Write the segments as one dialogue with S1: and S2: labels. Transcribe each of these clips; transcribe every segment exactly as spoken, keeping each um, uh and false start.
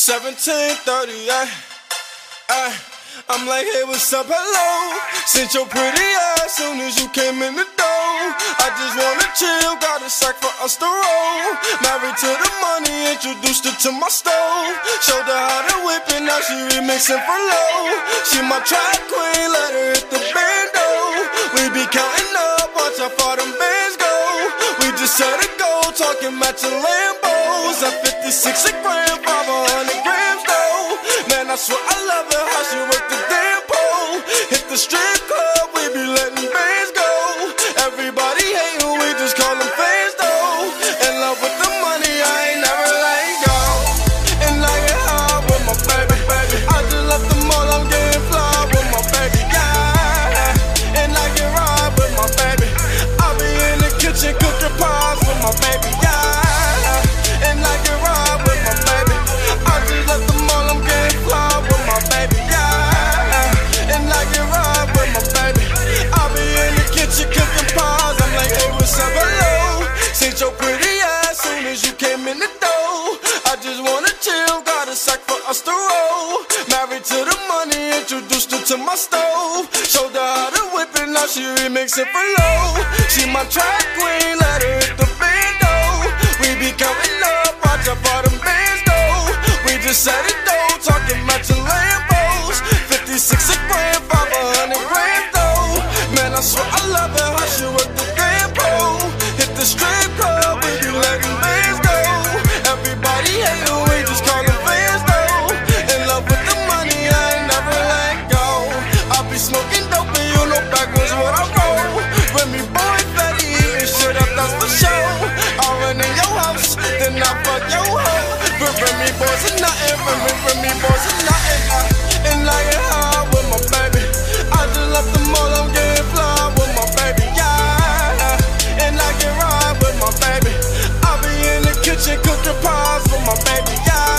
S1: seventeen thirty-eight. Ay, I'm like, hey, what's up, hello? Sent your pretty ass soon as you came in the door. I just wanna chill, got a sack for us to roll. Married to the money, introduced her to my stove. Showed her how to whip it, now she remixing for low. She my track queen, let her hit the bando. We be counting up, watch how far them bands go. We just set a goal, talking matching Lambos. At fifty-six a gram, five hundred grams though. Man, I swear I love her, how she work the damn pole. Hit the strip club, we be letting bands go. Everybody hating, we just call them fans though. In love with the money, I ain't never let go. And I get high with my baby, baby. I just left the mall, I'm getting fly with my baby, yeah. And I get ride with my baby. I be in the kitchen cooking pies with my baby, yeah. And I get ride with my baby. I just left the mall, I'm getting fly with my baby, yeah. And I get ride with my baby. I be in the kitchen cooking pies. I'm like, hey, what's up, hello? Seen your pretty ass soon as you came in the door. I just wanna chill, got a sack for us to roll. Married to the money, introduced her to my stove. Showed her how to whip it, now she remixing for low. She my track queen, let her hit the bando. We be counting up, watch how far them bands go. We just set it though, talking matching Lambos. fifty-six a gram, five hundred grams though. Man, I swear I love her, how she work the damn pole. Hit the strip club, we be letting bands go. Everybody hate her, we just call them fans though. In love with the money, I ain't never let go. I be smoking dope and you know backwards what I roll. Remy boy, fatty, eating shit up, that's for show. I run in your house, then I fuck your hoe. But Remy boys are nothing, Remy, Remy boys are nothing. And I get high with my baby. I just left the mall, I'm getting fly with my baby, yeah. And I get ride with my baby. I be in the kitchen cooking pies with my baby,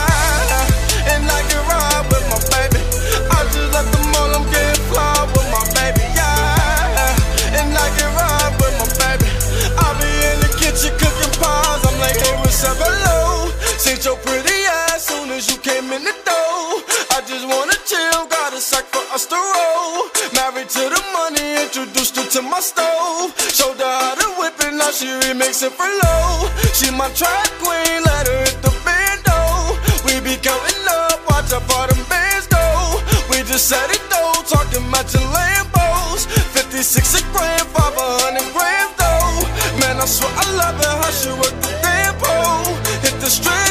S1: yeah. And I get ride with my baby. I just left the mall, I'm getting fly with my baby, yeah. And I get ride with my baby. I be in the kitchen cooking pies. I'm like, hey, what's up, hello? Seen your pretty ass soon as you came in the door. I just wanna chill, got a sack for us to roll. Married to the money, introduced her to my stove. Showed her how to whip it, now she remixing for low. She my track queen, let her hit the bando. We be counting up, watch how far them bands go. We just set it though, talking matching Lambos. fifty-six a gram, five hundred grams though. Man, I swear I love her, how she work the damn pole. Hit the strip